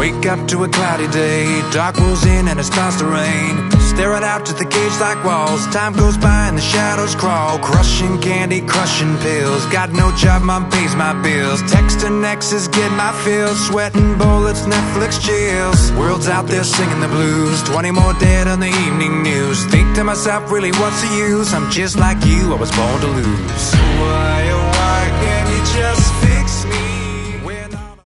Wake up to a cloudy day, dark rolls in and it starts to rain. Staring out to the cage like walls, time goes by and the shadows crawl. Crushing candy, crushing pills, got no job, mom pays my bills. Texting exes, get my fill, sweating bullets, Netflix chills. World's out there singing the blues, 20 more dead on the evening news. Think to myself, really what's the use? I'm just like you, I was born to lose. Why, oh why can't you just feel